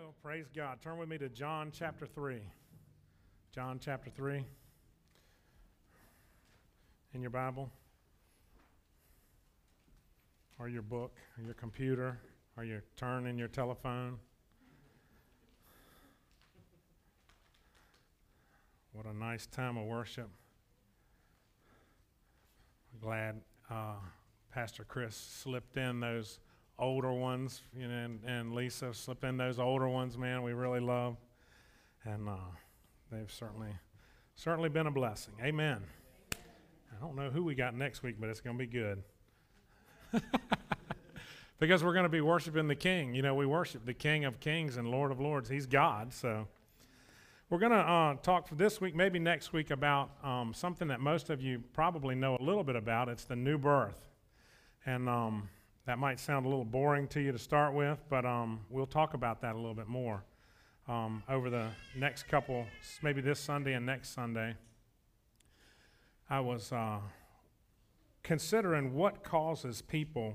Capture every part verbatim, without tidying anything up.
go. Praise God. Turn with me to John chapter three. John chapter three. In your Bible, or your book, or your computer, or your turn in your telephone. What a nice time of worship. I'm glad uh, Pastor Chris slipped in those older ones, you know, and, and Lisa slipped in those older ones, man, we really love. And uh, they've certainly, certainly been a blessing. Amen. I don't know who we got next week, but it's going to be good. Because we're going to be worshiping the King. You know, we worship the King of Kings and Lord of Lords. He's God, so. We're going to uh, talk for this week, maybe next week, about um, something that most of you probably know a little bit about. It's the new birth. And um, that might sound a little boring to you to start with, but um, we'll talk about that a little bit more um, over the next couple, maybe this Sunday and next Sunday. I was uh, considering what causes people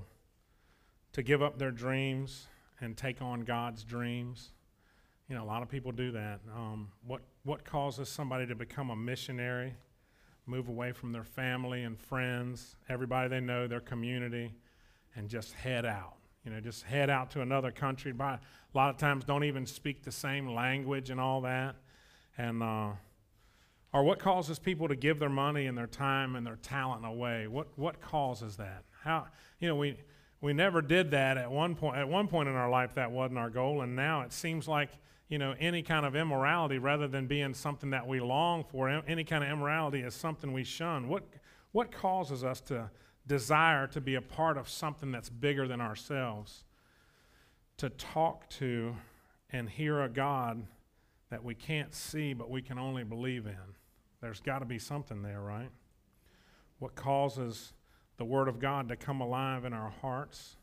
to give up their dreams and take on God's dreams. You know, a lot of people do that. Um, what what causes somebody to become a missionary, move away from their family and friends, everybody they know, their community, and just head out? You know, just head out to another country. By, a lot of times don't even speak the same language and all that. And uh, or what causes people to give their money and their time and their talent away? What what causes that? How, you know, we we never did that at one point. At one point in our life, that wasn't our goal, and now it seems like, you know, any kind of immorality, rather than being something that we long for, any kind of immorality is something we shun. What what causes us to desire to be a part of something that's bigger than ourselves? To talk to and hear a God that we can't see but we can only believe in. There's got to be something there, right? What causes the Word of God to come alive in our hearts?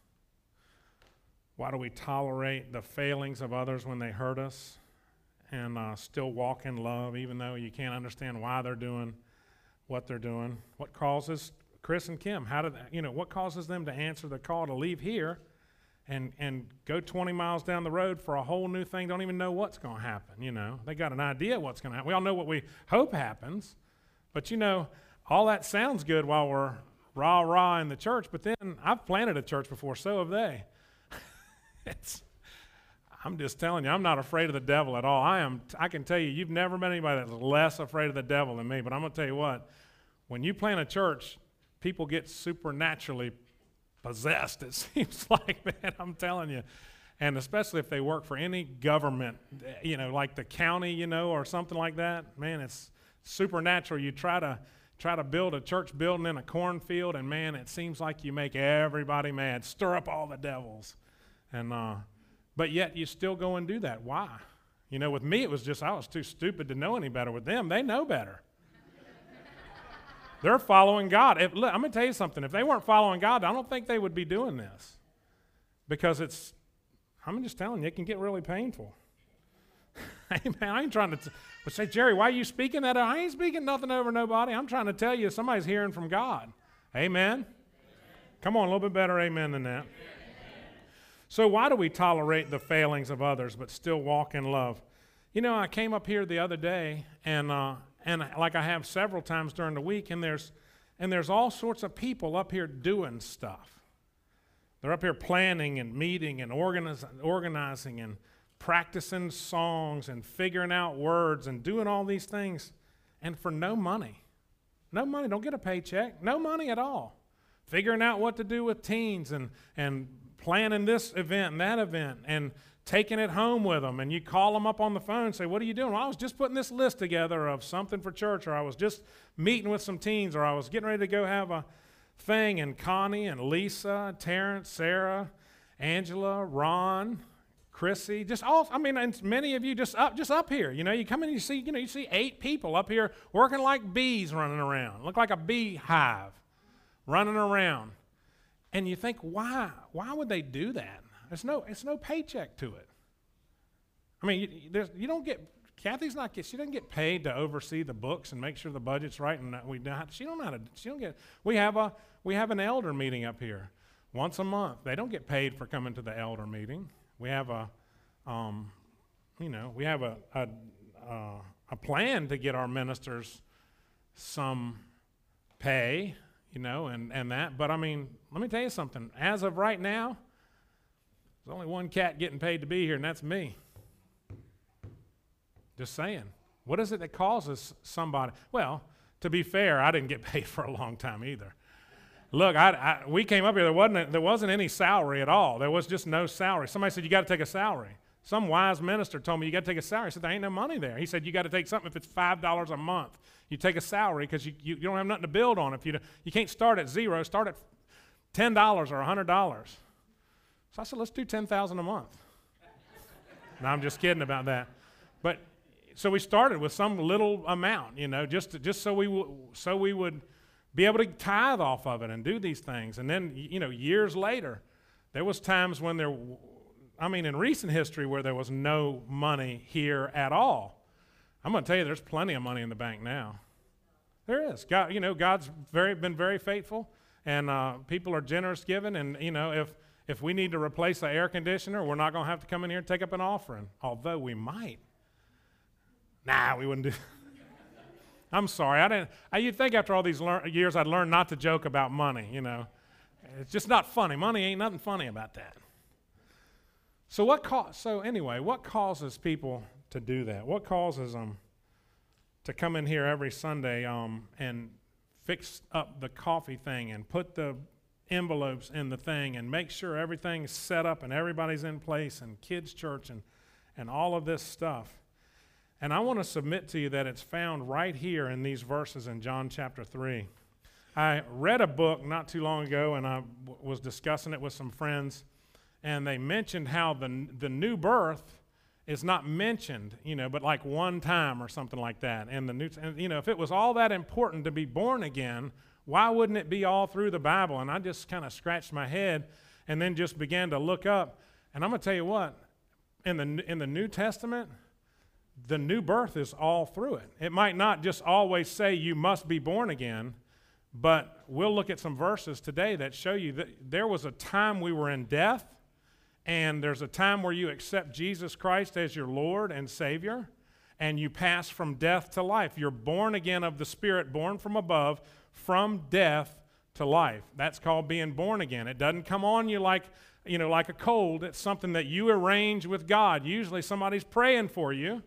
Why do we tolerate the failings of others when they hurt us and uh, still walk in love, even though you can't understand why they're doing what they're doing? What causes Chris and Kim, how did, you know, what causes them to answer the call to leave here and, and go twenty miles down the road for a whole new thing, don't even know what's going to happen, you know? They got an idea what's going to happen. We all know what we hope happens, but, you know, all that sounds good while we're rah-rah in the church, but then I've planted a church before, so have they. It's, I'm just telling you, I'm not afraid of the devil at all. I am. I can tell you, you've never met anybody that's less afraid of the devil than me, but I'm going to tell you what, when you plant a church, people get supernaturally possessed, it seems like, man, I'm telling you. And especially if they work for any government, you know, like the county, you know, or something like that, man, it's supernatural. You try to try to build a church building in a cornfield, and, man, it seems like you make everybody mad, stir up all the devils. And uh, but yet you still go and do that. Why? You know, with me, it was just I was too stupid to know any better. With them, they know better. They're following God. If, look, I'm going to tell you something. If they weren't following God, I don't think they would be doing this. Because it's, I'm just telling you, it can get really painful. Hey, man, I ain't trying to t- well, say, Jerry, why are you speaking that? I ain't speaking nothing over nobody. I'm trying to tell you somebody's hearing from God. Amen? Amen. Come on, a little bit better amen than that. Amen. So why do we tolerate the failings of others but still walk in love? You know, I came up here the other day, and uh, and like I have several times during the week, and there's and there's all sorts of people up here doing stuff. They're up here planning and meeting and organiz- organizing and practicing songs and figuring out words and doing all these things, and for no money. No money, don't get a paycheck, no money at all. Figuring out what to do with teens and and planning this event and that event and taking it home with them, and you call them up on the phone and say, what are you doing? Well, I was just putting this list together of something for church, or I was just meeting with some teens, or I was getting ready to go have a thing, and Connie and Lisa, Terrence, Sarah, Angela, Ron, Chrissy, just all, I mean, and many of you just up just up here, you know, you come in and you see, you know, you see eight people up here working like bees running around, look like a beehive running around. And you think, why? Why would they do that? There's no, it's no paycheck to it. I mean, you, there's, you don't get. Kathy's not get. She doesn't get paid to oversee the books and make sure the budget's right. And we not. She don't know how to. She don't get. We have a. We have an elder meeting up here once a month. They don't get paid for coming to the elder meeting. We have a. Um, you know, we have a, a, uh, a plan to get our ministers some pay, you know, and, and that. But I mean, let me tell you something. As of right now, there's only one cat getting paid to be here, and that's me. Just saying. What is it that causes somebody? Well, to be fair, I didn't get paid for a long time either. Look, I, I, we came up here, there wasn't, a, there wasn't any salary at all. There was just no salary. Somebody said, you got to take a salary. Some wise minister told me, you got to take a salary. I said, there ain't no money there. He said, you got to take something if it's five dollars a month. You take a salary because you, you, you don't have nothing to build on. If you, you can't start at zero, start at ten dollars or one hundred dollars. So I said, let's do ten thousand dollars a month. No, I'm just kidding about that. But so we started with some little amount, you know, just, to, just so, we w- so we would be able to tithe off of it and do these things. And then, you know, years later, there was times when there, I mean, in recent history where there was no money here at all. I'm going to tell you, there's plenty of money in the bank now. There is. God, you know, God's very been very faithful, and uh, people are generous giving. And, you know, if, if we need to replace the air conditioner, we're not going to have to come in here and take up an offering, although we might. Nah, we wouldn't do I'm sorry. I didn't. I, you'd think after all these lear- years I'd learn not to joke about money, you know. It's just not funny. Money ain't nothing funny about that. So what ca- So anyway, what causes people to do that? What causes them to come in here every Sunday um, and fix up the coffee thing and put the envelopes in the thing and make sure everything's set up and everybody's in place and kids' church and, and all of this stuff? And I want to submit to you that it's found right here in these verses in John chapter three. I read a book not too long ago, and I w- was discussing it with some friends, and they mentioned how the, the new birth is not mentioned, you know, but like one time or something like that. And the new, and, you know, if it was all that important to be born again, why wouldn't it be all through the Bible? And I just kind of scratched my head and then just began to look up. And I'm going to tell you what, in the in the New Testament, the new birth is all through it. It might not just always say you must be born again, but we'll look at some verses today that show you that there was a time we were in death, and there's a time where you accept Jesus Christ as your Lord and Savior, and you pass from death to life. You're born again of the Spirit, born from above, from death to life. That's called being born again. It doesn't come on you like, you know, like a cold. It's something that you arrange with God. Usually somebody's praying for you.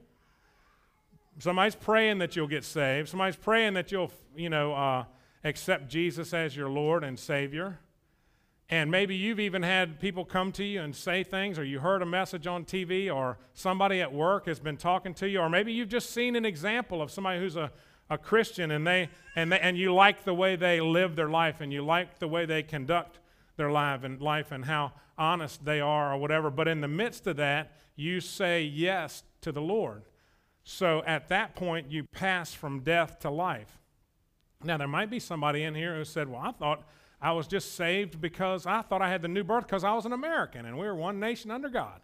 Somebody's praying that you'll get saved. Somebody's praying that you'll, you know, uh, accept Jesus as your Lord and Savior. And maybe you've even had people come to you and say things, or you heard a message on T V, or somebody at work has been talking to you, or maybe you've just seen an example of somebody who's a, a Christian, and they and they, and you like the way they live their life, and you like the way they conduct their life and life and how honest they are or whatever. But in the midst of that, you say yes to the Lord. So at that point, you pass from death to life. Now, there might be somebody in here who said, well, I thought I was just saved because I thought I had the new birth because I was an American and we were one nation under God.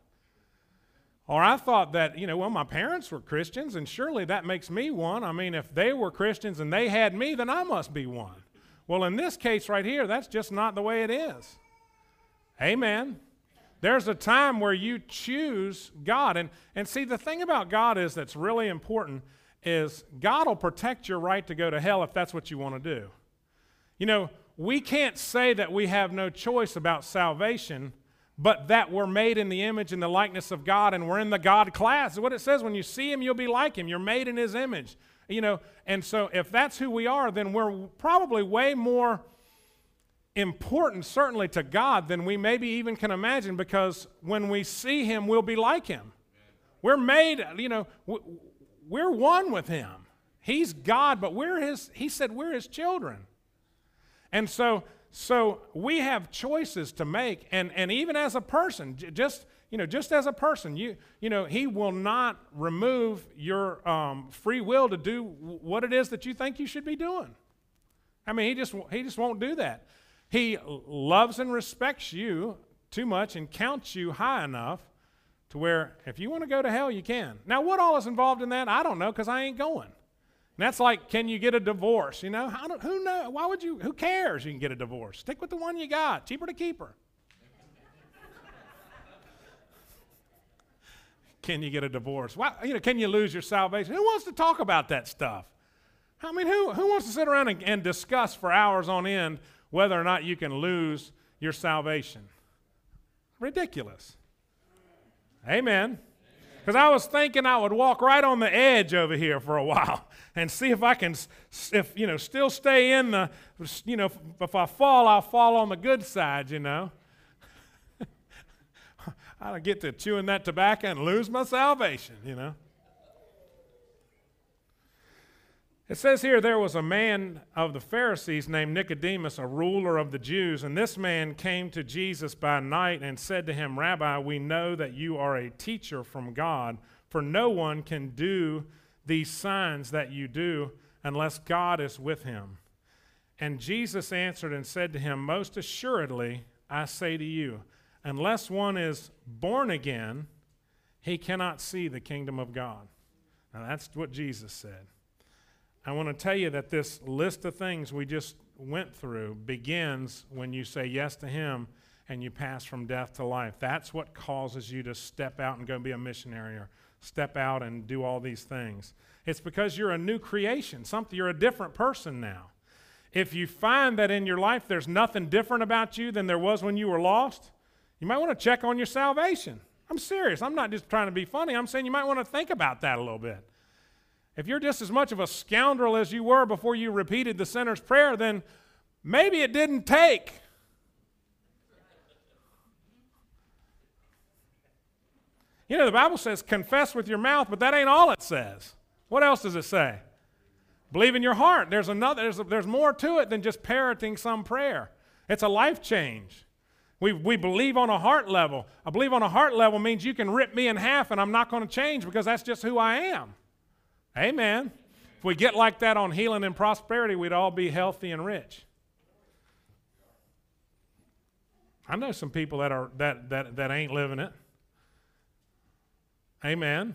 Or I thought that, you know, well, my parents were Christians and surely that makes me one. I mean, if they were Christians and they had me, then I must be one. Well, in this case right here, that's just not the way it is. Amen. There's a time where you choose God. And, and see, the thing about God is that's really important is God will protect your right to go to hell if that's what you want to do. You know, we can't say that we have no choice about salvation, but that we're made in the image and the likeness of God, and we're in the God class. It's what it says. When you see Him, you'll be like Him. You're made in His image. You know, and so if that's who we are, then we're probably way more important, certainly, to God than we maybe even can imagine, because when we see Him, we'll be like Him. We're made, you know, we're one with Him. He's God, but we're His, He said we're His children. And so, so we have choices to make, and, and even as a person, just, you know, just as a person, you, you know, He will not remove your um, free will to do what it is that you think you should be doing. I mean, He just, He just won't do that. He loves and respects you too much and counts you high enough to where if you want to go to hell, you can. Now, what all is involved in that, I don't know, because I ain't going. And that's like, can you get a divorce? You know, how do, who know? Why would you? Who cares? You can get a divorce. Stick with the one you got. Cheaper to keep her. can you get a divorce? Why, you know, can you lose your salvation? Who wants to talk about that stuff? I mean, who, who wants to sit around and, and discuss for hours on end whether or not you can lose your salvation? Ridiculous. Amen. Because I was thinking I would walk right on the edge over here for a while and see if I can, if you know, still stay in the, you know, if, if I fall, I'll fall on the good side, you know. I'll get to chewing that tobacco and lose my salvation, you know. It says here, there was a man of the Pharisees named Nicodemus, a ruler of the Jews, and this man came to Jesus by night and said to him, Rabbi, we know that you are a teacher from God, for no one can do these signs that you do unless God is with him. And Jesus answered and said to him, most assuredly, I say to you, unless one is born again, he cannot see the kingdom of God. Now that's what Jesus said. I want to tell you that this list of things we just went through begins when you say yes to him and you pass from death to life. That's what causes you to step out and go be a missionary or step out and do all these things. It's because you're a new creation, something, you're a different person now. If you find that in your life there's nothing different about you than there was when you were lost, you might want to check on your salvation. I'm serious. I'm not just trying to be funny. I'm saying you might want to think about that a little bit. If you're just as much of a scoundrel as you were before you repeated the sinner's prayer, then maybe it didn't take. You know, the Bible says confess with your mouth, but that ain't all it says. What else does it say? Believe in your heart. There's another. There's, a, there's more to it than just parroting some prayer. It's a life change. We, we believe on a heart level. I believe on a heart level means you can rip me in half and I'm not going to change because that's just who I am. Amen. If we get like that on healing and prosperity, we'd all be healthy and rich. I know some people that are that that that ain't living it. Amen.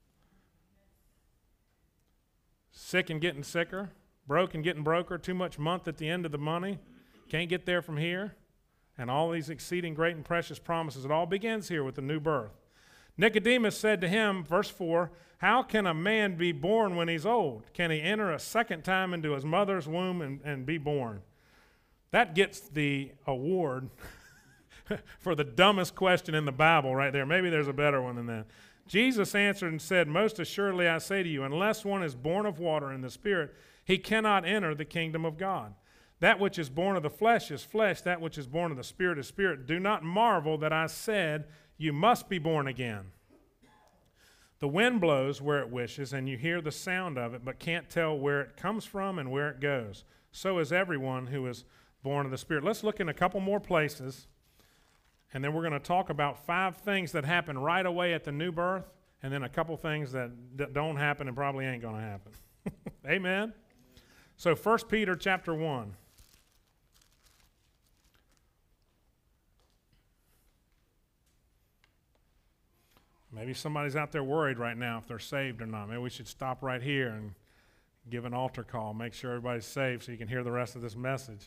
Sick and getting sicker, broke and getting broker, too much month at the end of the money, can't get there from here, and all these exceeding great and precious promises. It all begins here with the new birth. Nicodemus said to him, verse four, how can a man be born when he's old? Can he enter a second time into his mother's womb and, and be born? That gets the award for the dumbest question in the Bible right there. Maybe there's a better one than that. Jesus answered and said, most assuredly I say to you, unless one is born of water and the Spirit, he cannot enter the kingdom of God. That which is born of the flesh is flesh, that which is born of the Spirit is spirit. Do not marvel that I said, you must be born again. The wind blows where it wishes, and you hear the sound of it, but can't tell where it comes from and where it goes. So is everyone who is born of the Spirit. Let's look in a couple more places, and then we're going to talk about five things that happen right away at the new birth, and then a couple things that, that don't happen and probably ain't going to happen. Amen? So First Peter chapter one. Maybe somebody's out there worried right now if they're saved or not. Maybe we should stop right here and give an altar call, make sure everybody's saved so you can hear the rest of this message.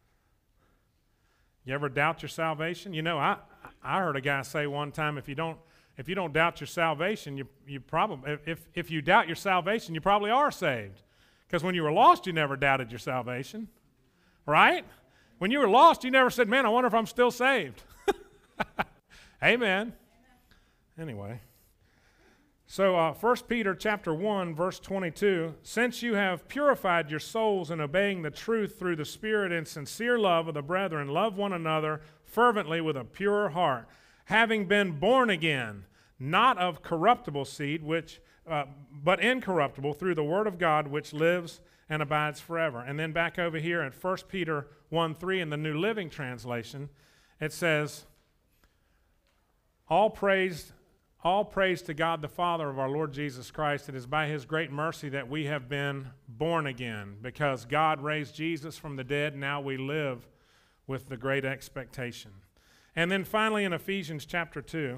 You ever doubt your salvation? You know, I I heard a guy say one time, if you don't if you don't doubt your salvation, you you probably if if you doubt your salvation, you probably are saved. Because when you were lost, you never doubted your salvation, right? When you were lost, you never said, "Man, I wonder if I'm still saved." Amen. Anyway, so uh, First Peter chapter one, verse twenty-two, since you have purified your souls in obeying the truth through the Spirit in sincere love of the brethren, love one another fervently with a pure heart, having been born again, not of corruptible seed, which, uh, but incorruptible through the word of God, which lives and abides forever. And then back over here at First Peter one three in the New Living Translation, it says, all praise All praise to God the Father of our Lord Jesus Christ. It is by his great mercy that we have been born again, because God raised Jesus from the dead. Now we live with the great expectation. And then finally in Ephesians chapter two.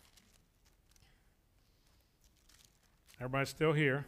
Everybody's still here?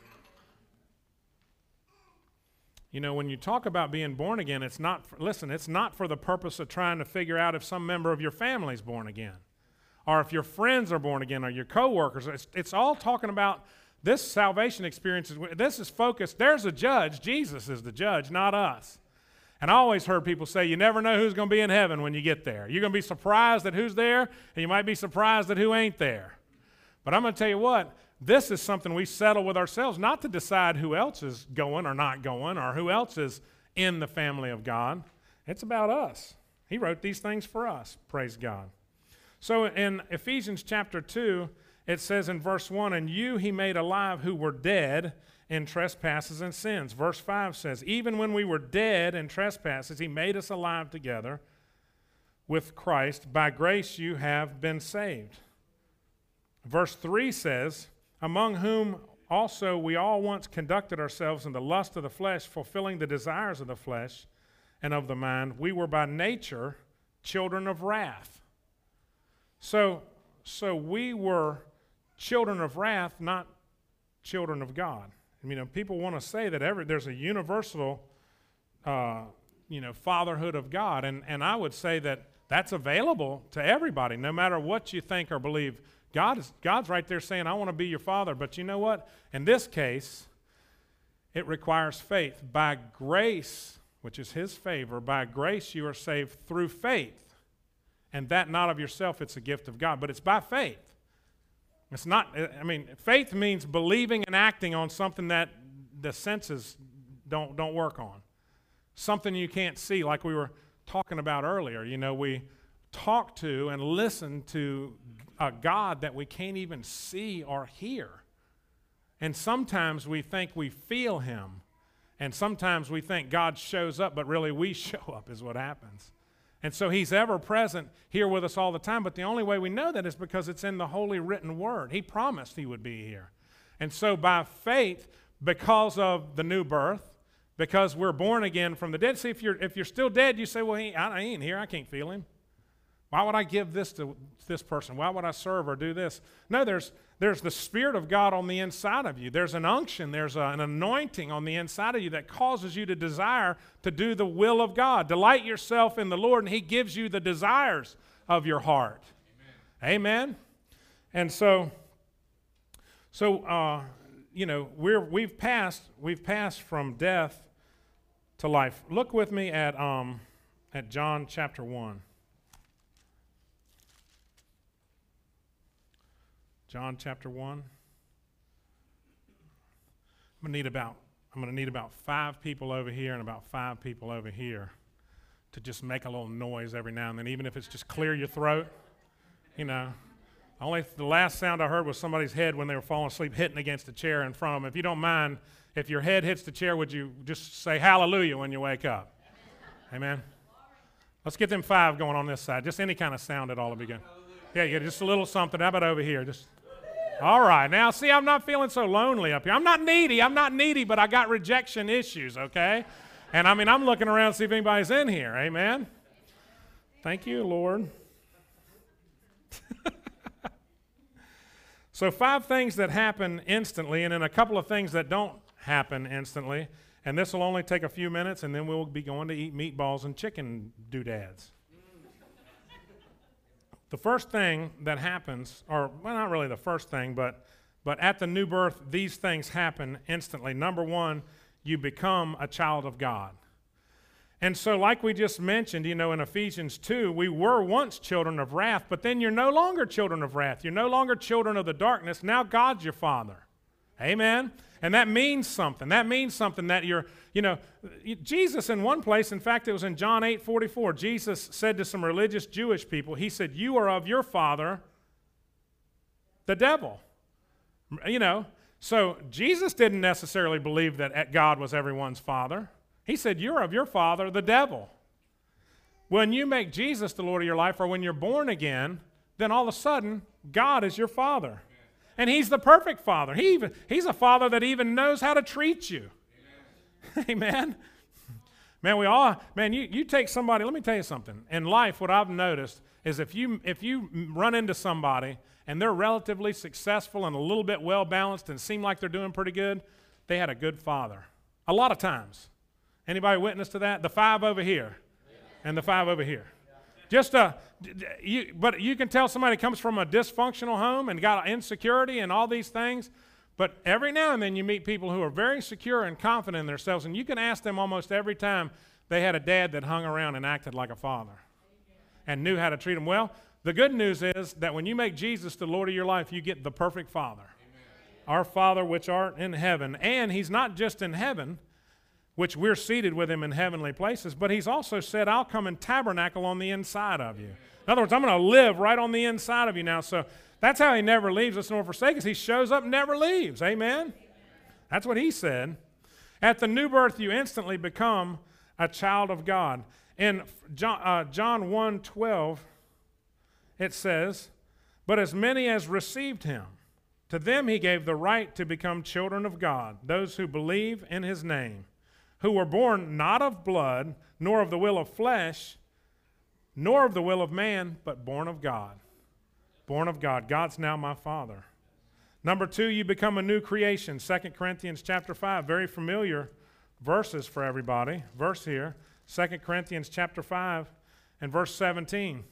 You know, when you talk about being born again, it's not, for, listen, it's not for the purpose of trying to figure out if some member of your family is born again. or if your friends are born again, or your coworkers. It's, it's all talking about this salvation experience. This is focused. There's a judge. Jesus is the judge, not us. And I always heard people say, you never know who's going to be in heaven when you get there. You're going to be surprised at who's there, and you might be surprised at who ain't there. But I'm going to tell you what, this is something we settle with ourselves, not to decide who else is going or not going, or who else is in the family of God. It's about us. He wrote these things for us. Praise God. So in Ephesians chapter two, it says in verse one, and you he made alive who were dead in trespasses and sins. Verse five says, even when we were dead in trespasses, he made us alive together with Christ. By grace you have been saved. Verse three says, among whom also we all once conducted ourselves in the lust of the flesh, fulfilling the desires of the flesh and of the mind. We were by nature children of wrath. So, so we were children of wrath, not children of God. I mean, you know, people want to say that every, there's a universal, uh, you know, fatherhood of God, and, and I would say that that's available to everybody, no matter what you think or believe. God is, God's right there saying, I want to be your father, but you know what? In this case, it requires faith. By grace, which is his favor, by grace you are saved through faith. And that not of yourself, it's a gift of God, but it's by faith. It's not, I mean, faith means believing and acting on something that the senses don't, don't work on. Something you can't see, like we were talking about earlier. You know, we talk to and listen to a God that we can't even see or hear. And sometimes we think we feel him. And sometimes we think God shows up, but really we show up is what happens. And so he's ever present here with us all the time, but the only way we know that is because it's in the holy written word. He promised he would be here. And so by faith, because of the new birth, because we're born again from the dead. See, if you're, if you're still dead, you say, well, he, I, he ain't here. I can't feel him. Why would I give this to this person? Why would I serve or do this? No, there's, there's the Spirit of God on the inside of you. There's an unction. There's a, an anointing on the inside of you that causes you to desire to do the will of God. Delight yourself in the Lord, and he gives you the desires of your heart. Amen. Amen? And so, so uh, you know, we're, we've passed, we've passed from death to life. Look with me at, um, at John chapter one. John chapter one. I'm gonna need about I'm gonna need about five people over here and about five people over here to just make a little noise every now and then, even if it's just clear your throat. You know, only the last sound I heard was somebody's head when they were falling asleep hitting against a chair in front of them. If you don't mind, if your head hits the chair, would you just say hallelujah when you wake up? Amen. Let's get them five going on this side. Just any kind of sound at all will be good. Yeah, yeah, just a little something. How about over here? Just. All right. Now, see, I'm not feeling so lonely up here. I'm not needy. I'm not needy, but I got rejection issues, okay? And, I mean, I'm looking around to see if anybody's in here. Amen? Thank you, Lord. So five things that happen instantly, and then a couple of things that don't happen instantly. And this will only take a few minutes, and then we'll be going to eat meatballs and chicken doodads. The first thing that happens, or well, not really the first thing, but, but at the new birth, these things happen instantly. Number one, you become a child of God. And so like we just mentioned, you know, in Ephesians two, we were once children of wrath, but then you're no longer children of wrath. You're no longer children of the darkness. Now God's your Father. Amen? And that means something. That means something that you're, you know, Jesus in one place, in fact, it was in John eight forty-four, Jesus said to some religious Jewish people, he said, you are of your father, the devil. You know, so Jesus didn't necessarily believe that God was everyone's father. He said, you're of your father, the devil. When you make Jesus the Lord of your life, or when you're born again, then all of a sudden, God is your father. And he's the perfect father. He even, he's a father that even knows how to treat you. Amen. Amen. Man, we all, man, you, you take somebody, let me tell you something. In life, what I've noticed is if you, if you run into somebody and they're relatively successful and a little bit well-balanced and seem like they're doing pretty good, they had a good father. A lot of times. Anybody witness to that? The five over here and the five over here. Just a, you, but you can tell somebody comes from a dysfunctional home and got insecurity and all these things. But every now and then you meet people who are very secure and confident in themselves, and you can ask them almost every time they had a dad that hung around and acted like a father and knew how to treat them well. The good news is that when you make Jesus the Lord of your life, you get the perfect Father. Amen. Our Father which art in heaven. And he's not just in heaven, which we're seated with him in heavenly places, but he's also said, I'll come and tabernacle on the inside of you. In other words, I'm going to live right on the inside of you now. So that's how he never leaves us nor forsakes us. He shows up and never leaves. Amen? That's what he said. At the new birth, you instantly become a child of God. In John, uh, John one twelve, it says, but as many as received him, to them he gave the right to become children of God, those who believe in his name, who were born not of blood, nor of the will of flesh, nor of the will of man, but born of God. Born of God. God's now my Father. Number two, you become a new creation. Second Corinthians chapter five, very familiar verses for everybody. Verse here, Second Corinthians chapter five and verse seventeen.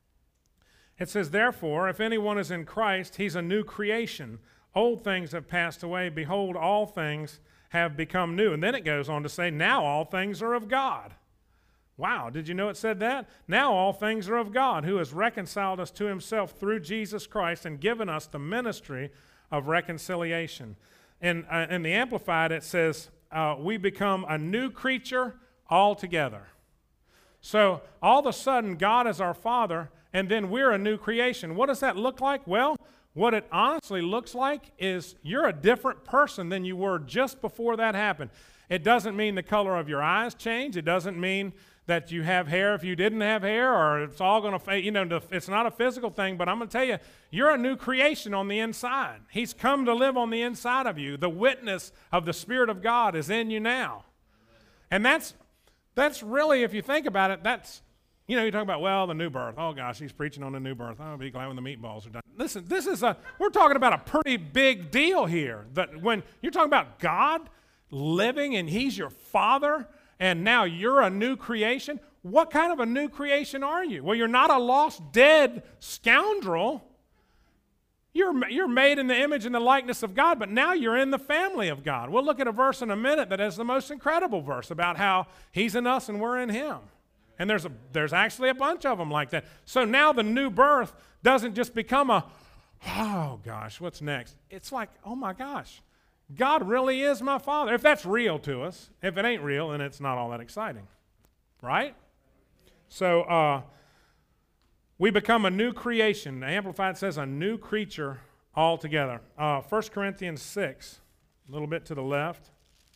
It says, therefore, if anyone is in Christ, he's a new creation. Old things have passed away. Behold, all things have become new. And then it goes on to say, now all things are of God. Wow, did you know it said that? Now all things are of God, who has reconciled us to himself through Jesus Christ and given us the ministry of reconciliation. In, uh, in the Amplified, it says, uh, we become a new creature altogether. So all of a sudden, God is our Father, and then we're a new creation. What does that look like? Well, what it honestly looks like is you're a different person than you were just before that happened. It doesn't mean the color of your eyes change. It doesn't mean that you have hair if you didn't have hair, or it's all going to fade. You know, it's not a physical thing, but I'm going to tell you, you're a new creation on the inside. He's come to live on the inside of you. The witness of the Spirit of God is in you now. And that's, that's really, if you think about it, that's, you know, you talk about, well, the new birth. Oh, gosh, he's preaching on the new birth. I'll be glad when the meatballs are done. Listen, this is a, we're talking about a pretty big deal here. That when you're talking about God living and he's your Father, and now you're a new creation, what kind of a new creation are you? Well, you're not a lost, dead scoundrel. You're, you're made in the image and the likeness of God, but now you're in the family of God. We'll look at a verse in a minute that is the most incredible verse about how he's in us and we're in him. And there's, a, there's actually a bunch of them like that. So now the new birth doesn't just become a, oh gosh, what's next? It's like, oh my gosh, God really is my Father. If that's real to us. If it ain't real, then it's not all that exciting. Right? So uh, we become a new creation. The Amplified says a new creature altogether. Uh, First Corinthians six, a little bit to the left.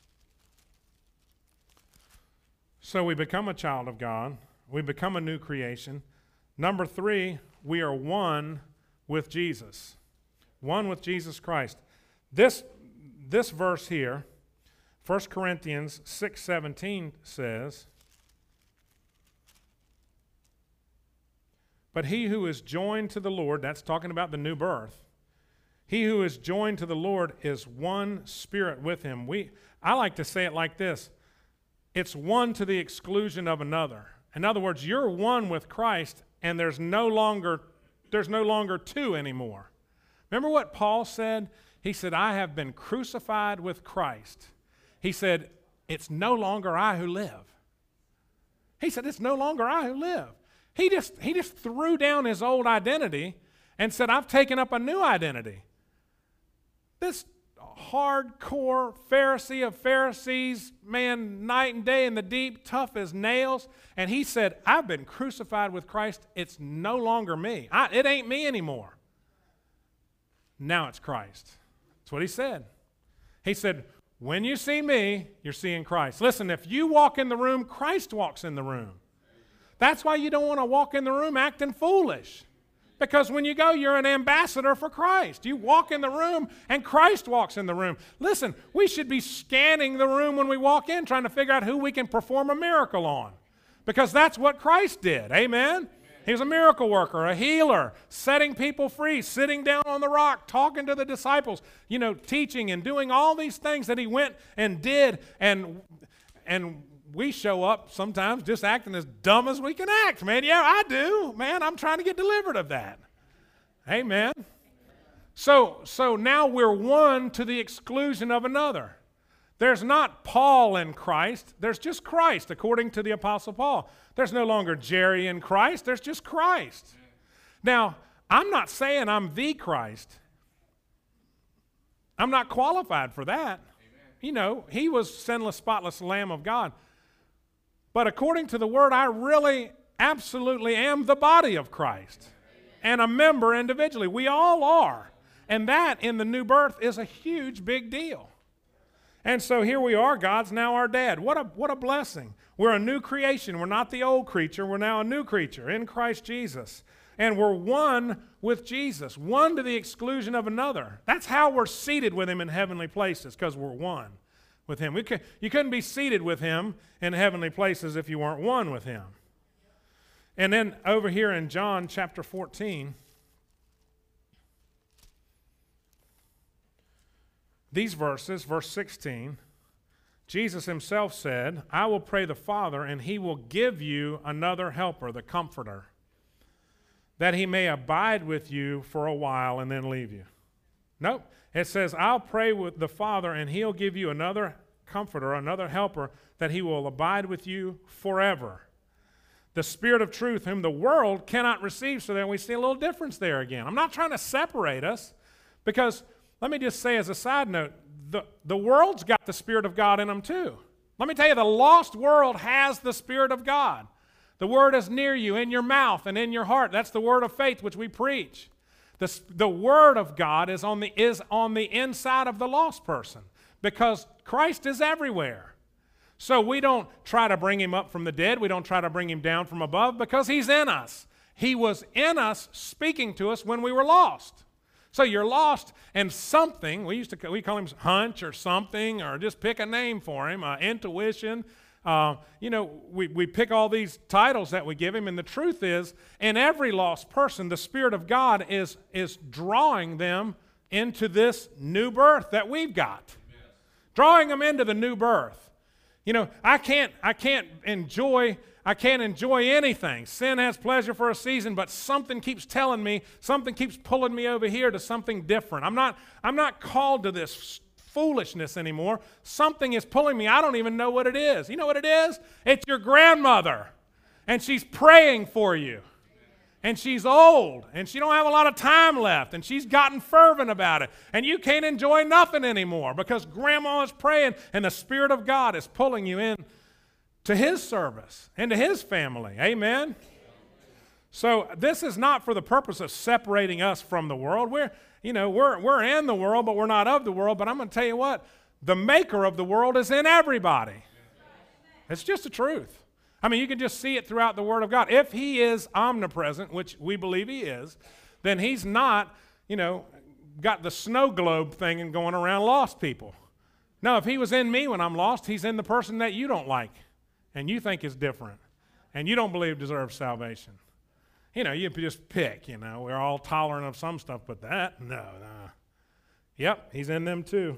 So we become a child of God. We become a new creation. Number three, we are one with Jesus. One with Jesus Christ. This, this verse here, First Corinthians six seventeen says, but he who is joined to the Lord, that's talking about the new birth, he who is joined to the Lord is one spirit with him. We, I like to say it like this. It's one to the exclusion of another. In other words, you're one with Christ, and there's no longer, there's no longer two anymore. Remember what Paul said? He said, I have been crucified with Christ. He said, it's no longer I who live. He said, it's no longer I who live. He just, he just threw down his old identity and said, I've taken up a new identity. This hardcore Pharisee of Pharisees, man, night and day in the deep, tough as nails. And he said, I've been crucified with Christ. It's no longer me. I, it ain't me anymore. Now it's Christ. That's what he said. He said, when you see me, you're seeing Christ. Listen, if you walk in the room, Christ walks in the room. That's why you don't want to walk in the room acting foolish. Because when you go, you're an ambassador for Christ. You walk in the room, and Christ walks in the room. Listen, we should be scanning the room when we walk in, trying to figure out who we can perform a miracle on. Because that's what Christ did. Amen? Amen. He was a miracle worker, a healer, setting people free, sitting down on the rock, talking to the disciples, you know, teaching and doing all these things that he went and did. And, and we show up sometimes just acting as dumb as we can act, man. Yeah, I do. Man, I'm trying to get delivered of that. Amen. So, so now we're one to the exclusion of another. There's not Paul in Christ. There's just Christ, according to the Apostle Paul. There's no longer Jerry in Christ. There's just Christ. Now, I'm not saying I'm the Christ. I'm not qualified for that. You know, he was sinless, spotless Lamb of God. But according to the Word, I really, absolutely am the body of Christ and a member individually. We all are. And that in the new birth is a huge, big deal. And so here we are. God's now our dad. What a, what a blessing. We're a new creation. We're not the old creature. We're now a new creature in Christ Jesus. And we're one with Jesus, one to the exclusion of another. That's how we're seated with him in heavenly places, because we're one with him. We could, you couldn't be seated with him in heavenly places if you weren't one with him. And then over here in John chapter fourteen, these verses, verse sixteen, Jesus himself said, I will pray the Father, and he will give you another helper, the Comforter, that he may abide with you for a while and then leave you. Nope. It says, I'll pray with the Father, and he'll give you another Comforter, another helper, that he will abide with you forever. The Spirit of truth, whom the world cannot receive. So then we see a little difference there again. I'm not trying to separate us, because let me just say as a side note, the, the world's got the Spirit of God in them too. Let me tell you, the lost world has the Spirit of God. The Word is near you, in your mouth and in your heart. That's the word of faith which we preach. The, the Word of God is on, the, is on the inside of the lost person, because Christ is everywhere. So we don't try to bring him up from the dead. We don't try to bring him down from above, because he's in us. He was in us, speaking to us when we were lost. So you're lost, and something, we used to we call him hunch or something, or just pick a name for him, uh, intuition. Uh, you know, we, we pick all these titles that we give him, and the truth is, in every lost person, the Spirit of God is, is drawing them into this new birth that we've got. Yes. Drawing them into the new birth. You know, I can't, I can't enjoy, I can't enjoy anything. Sin has pleasure for a season, but something keeps telling me, something keeps pulling me over here to something different. I'm not, I'm not called to this foolishness anymore. Something is pulling me. I don't even know what it is. You know what it is? It's your grandmother, and she's praying for you. And she's old, and she don't have a lot of time left, and she's gotten fervent about it, and you can't enjoy nothing anymore because grandma is praying, and the Spirit of God is pulling you in to his service and to his family. Amen? So this is not for the purpose of separating us from the world. We're, you know, we're, we're in the world, but we're not of the world. But I'm going to tell you what, the maker of the world is in everybody. It's just the truth. I mean, you can just see it throughout the Word of God. If he is omnipresent, which we believe he is, then he's not, you know, got the snow globe thing and going around lost people. No, if he was in me when I'm lost, he's in the person that you don't like and you think is different and you don't believe deserves salvation. You know, you just pick, you know, we're all tolerant of some stuff, but that, no, no. Yep, he's in them too.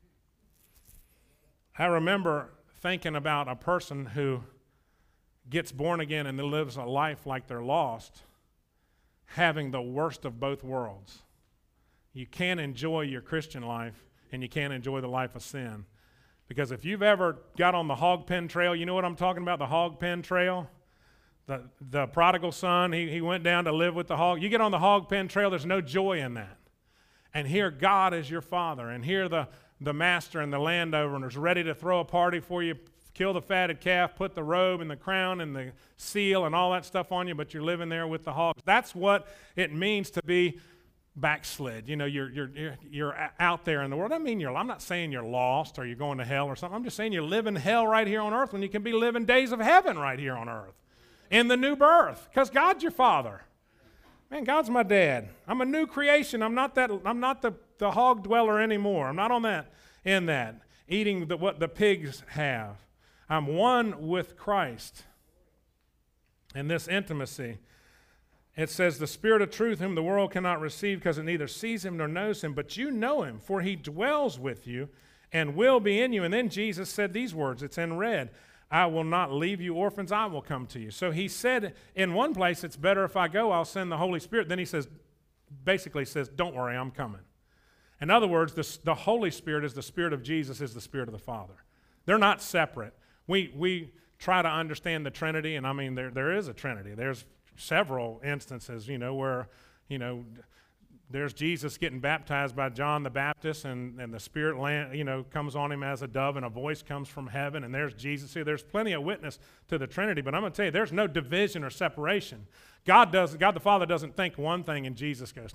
I remember thinking about a person who gets born again and lives a life like they're lost, having the worst of both worlds. You can't enjoy your Christian life, and you can't enjoy the life of sin. Because if you've ever got on the hog pen trail, you know what I'm talking about, the hog pen trail? The, the prodigal son, he, he went down to live with the hog. You get on the hog pen trail, there's no joy in that. And here God is your father, and here the, the master and the landowner is ready to throw a party for you, kill the fatted calf, put the robe and the crown and the seal and all that stuff on you, but you're living there with the hogs. That's what it means to be backslid. You know, you're, you're, you're, you're out there in the world. I mean, you're, I'm not saying you're lost or you're going to hell or something. I'm just saying you're living hell right here on earth when you can be living days of heaven right here on earth in the new birth, because God's your father. Man, God's my dad. I'm a new creation. I'm not that. I'm not the, the hog dweller anymore. I'm not on that, in that, eating the, what the pigs have. I'm one with Christ. In this intimacy, it says, the Spirit of truth whom the world cannot receive because it neither sees him nor knows him, but you know him, for he dwells with you and will be in you. And then Jesus said these words, it's in red, I will not leave you orphans, I will come to you. So he said in one place, it's better if I go, I'll send the Holy Spirit. Then he says, basically says, don't worry, I'm coming. In other words, the, the Holy Spirit is the Spirit of Jesus, is the Spirit of the Father. They're not separate. We, we try to understand the Trinity, and I mean, there, there is a Trinity. There's several instances, you know, where, you know, there's Jesus getting baptized by John the Baptist, and, and the Spirit land, you know, comes on him as a dove, and a voice comes from heaven, and there's Jesus here. There's plenty of witness to the Trinity, but I'm going to tell you, there's no division or separation. God does. God the Father doesn't think one thing, and Jesus goes,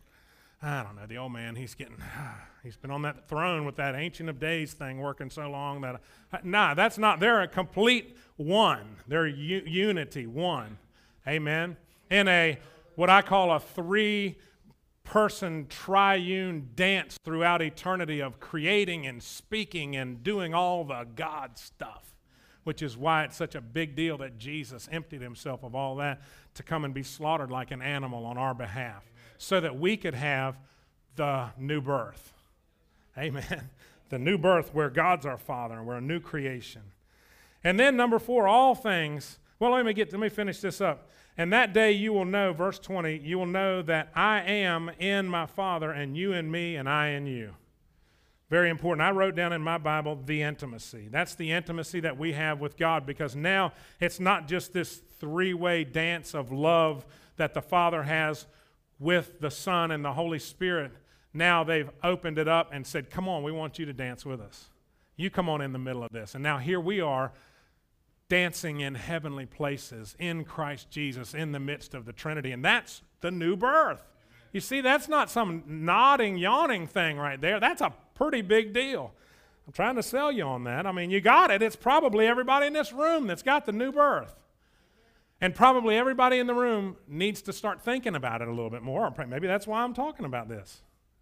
I don't know, the old man, he's getting, he's been on that throne with that Ancient of Days thing working so long that, nah, that's not, they're a complete one. They're u- unity, one. Amen. In a, what I call a three person triune dance throughout eternity of creating and speaking and doing all the God stuff, which is why it's such a big deal that Jesus emptied himself of all that to come and be slaughtered like an animal on our behalf so that we could have the new birth. Amen. The new birth where God's our Father and we're a new creation. And then number four, all things, well, let me get, let me finish this up. And that day you will know, verse twenty, you will know that I am in my Father, and you in me, and I in you. Very important. I wrote down in my Bible the intimacy. That's the intimacy that we have with God, because now it's not just this three-way dance of love that the Father has with the Son and the Holy Spirit. Now they've opened it up and said, come on, we want you to dance with us. You come on in the middle of this. And now here we are, dancing in heavenly places in Christ Jesus in the midst of the Trinity. And that's the new birth. You see, that's not some nodding, yawning thing right there. That's a pretty big deal. I'm trying to sell you on that. I mean, you got it. It's probably everybody in this room that's got the new birth. And probably everybody in the room needs to start thinking about it a little bit more. Maybe that's why I'm talking about this.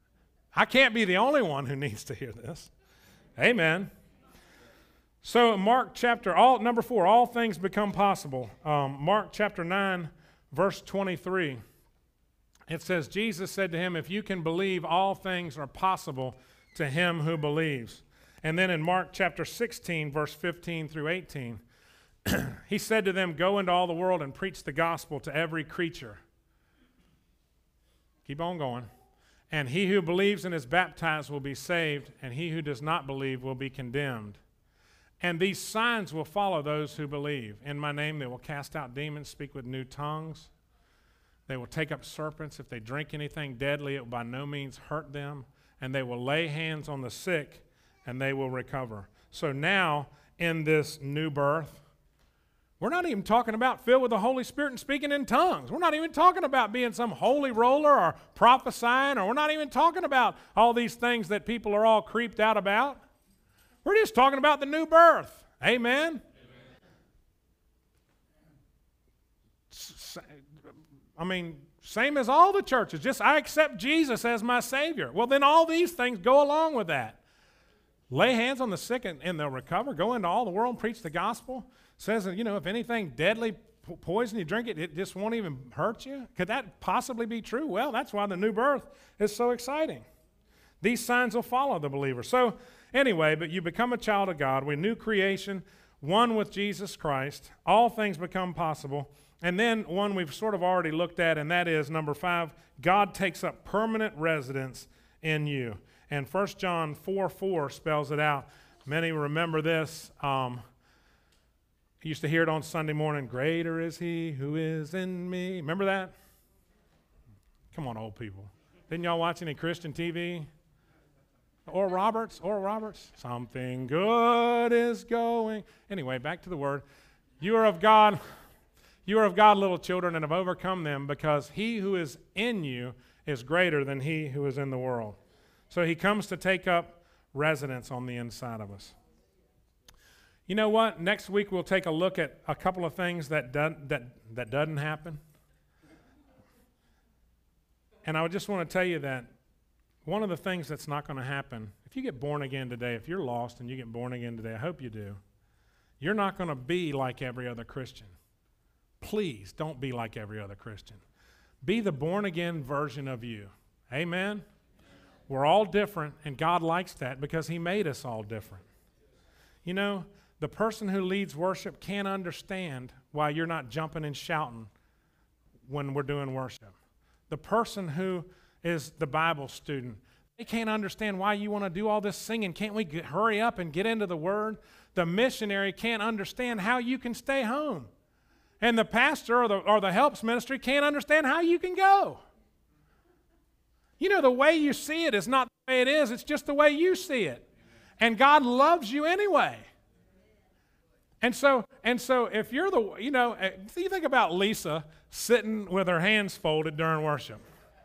I can't be the only one who needs to hear this. Amen. So Mark chapter, all number four, all things become possible. Um, Mark chapter nine, verse twenty-three. It says, Jesus said to him, if you can believe, all things are possible to him who believes. And then in Mark chapter sixteen, verse fifteen through eighteen, he said to them, go into all the world and preach the gospel to every creature. Keep on going. And he who believes and is baptized will be saved, and he who does not believe will be condemned. And these signs will follow those who believe. In my name they will cast out demons, speak with new tongues. They will take up serpents. If they drink anything deadly, it will by no means hurt them. And they will lay hands on the sick, and they will recover. So now, in this new birth, we're not even talking about filled with the Holy Spirit and speaking in tongues. We're not even talking about being some holy roller or prophesying, or we're not even talking about all these things that people are all creeped out about. We're just talking about the new birth. Amen? Amen. I mean, same as all the churches. Just I accept Jesus as my Savior. Well, then all these things go along with that. Lay hands on the sick and, and they'll recover. Go into all the world and preach the gospel. Says, you know, if anything deadly poison you drink it, it just won't even hurt you. Could that possibly be true? Well, that's why the new birth is so exciting. These signs will follow the believer. So anyway, but you become a child of God. We're new creation, one with Jesus Christ. All things become possible. And then one we've sort of already looked at, and that is number five, God takes up permanent residence in you. And First John four four spells it out. Many remember this. Um, I used to hear it on Sunday morning, greater is he who is in me. Remember that? Come on, old people. Didn't y'all watch any Christian T V? Or Roberts, or Roberts. Something good is going. Anyway, back to the word. You are of God. You are of God, little children, and have overcome them, because he who is in you is greater than he who is in the world. So he comes to take up residence on the inside of us. You know what? Next week we'll take a look at a couple of things that do, that that doesn't happen. And I just want to tell you that one of the things that's not going to happen, if you get born again today, if you're lost and you get born again today, I hope you do, you're not going to be like every other Christian. Please don't be like every other Christian. Be the born again version of you. Amen? We're all different, and God likes that because he made us all different. You know, The person who leads worship can't understand why you're not jumping and shouting when we're doing worship. The person who is the Bible student, they can't understand why you want to do all this singing. Can't we get, hurry up and get into the Word? The missionary can't understand how you can stay home. And the pastor or the, or the helps ministry can't understand how you can go. You know, the way you see it is not the way it is. It's just the way you see it. And God loves you anyway. And so, and so if you're the, you know, you think about Lisa sitting with her hands folded during worship.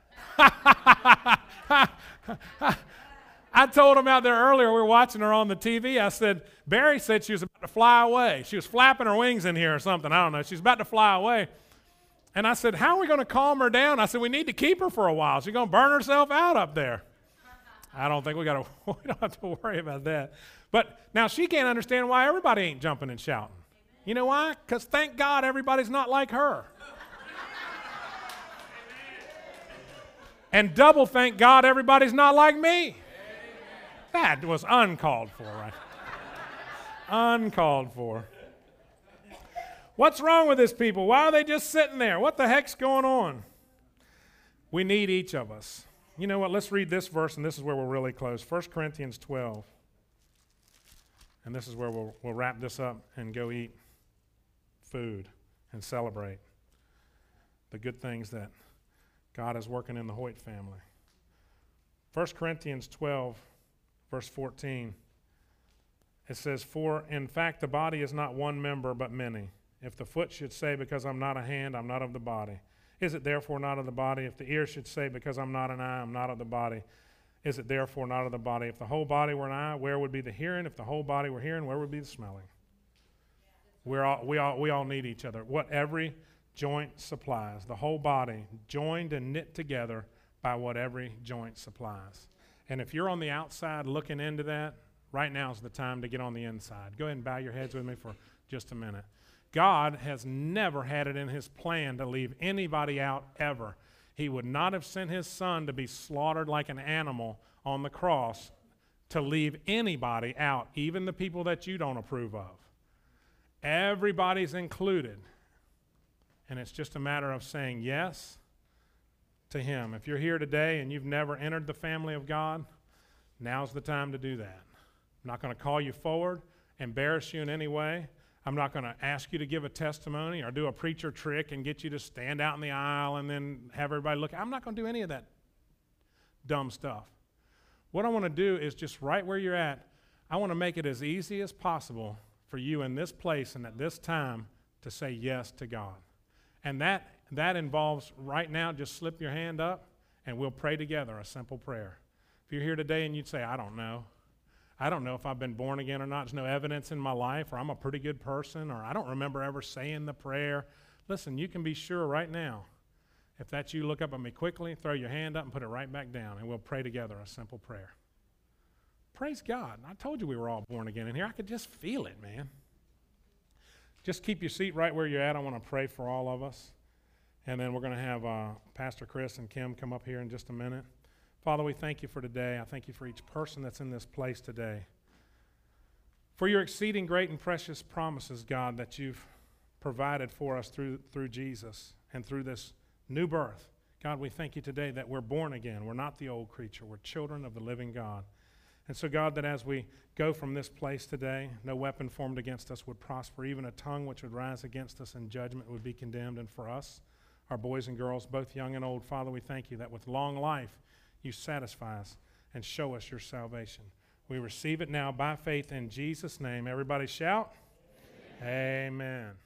I told him out there earlier, we were watching her on the T V, I said, Barry said she was about to fly away. She was flapping her wings in here or something, I don't know. She's about to fly away. And I said, how are we going to calm her down? I said, we need to keep her for a while. She's going to burn herself out up there. I don't think we got to, we don't have to worry about that. But now she can't understand why everybody ain't jumping and shouting. You know why? Because thank God everybody's not like her. And double thank God everybody's not like me. That was uncalled for, right? Uncalled for. What's wrong with this people? Why are they just sitting there? What the heck's going on? We need each of us. You know what? Let's read this verse, and this is where we'll really close. First Corinthians twelve. And this is where we'll, we'll wrap this up and go eat food and celebrate the good things that God is working in the Hoyt family. First Corinthians twelve, verse fourteen. It says, for in fact the body is not one member but many. If the foot should say, because I'm not a hand, I'm not of the body, is it therefore not of the body? If the ear should say, because I'm not an eye, I'm not of the body, is it therefore not of the body? If the whole body were an eye, where would be the hearing? If the whole body were hearing, where would be the smelling? We're all, we, all, we all need each other. What every joint supplies, the whole body joined and knit together by what every joint supplies. And if you're on the outside looking into that, right now is the time to get on the inside. Go ahead and bow your heads with me for just a minute. God has never had it in his plan to leave anybody out ever. He would not have sent his son to be slaughtered like an animal on the cross to leave anybody out, even the people that you don't approve of. Everybody's included. And it's just a matter of saying yes to him. If you're here today and you've never entered the family of God, now's the time to do that. I'm not going to call you forward, embarrass you in any way. I'm not going to ask you to give a testimony or do a preacher trick and get you to stand out in the aisle and then have everybody look. I'm not going to do any of that dumb stuff. What I want to do is just right where you're at, I want to make it as easy as possible for you in this place and at this time to say yes to God. And that, that involves right now, just slip your hand up and we'll pray together a simple prayer. If you're here today and you'd say, I don't know. I don't know if I've been born again or not. There's no evidence in my life, or I'm a pretty good person, or I don't remember ever saying the prayer. Listen, you can be sure right now, if that's you, look up at me quickly, throw your hand up and put it right back down, and we'll pray together a simple prayer. Praise God. I told you we were all born again in here. I could just feel it, man. Just keep your seat right where you're at. I want to pray for all of us. And then we're going to have uh, Pastor Chris and Kim come up here in just a minute. Father, we thank you for today. I thank you for each person that's in this place today. For your exceeding great and precious promises, God, that you've provided for us through, through Jesus and through this new birth. God, we thank you today that we're born again. We're not the old creature. We're children of the living God. And so, God, that as we go from this place today, no weapon formed against us would prosper. Even a tongue which would rise against us in judgment would be condemned. And for us, our boys and girls, both young and old, Father, we thank you that with long life, you satisfy us and show us your salvation. We receive it now by faith in Jesus' name. Everybody shout, amen. Amen.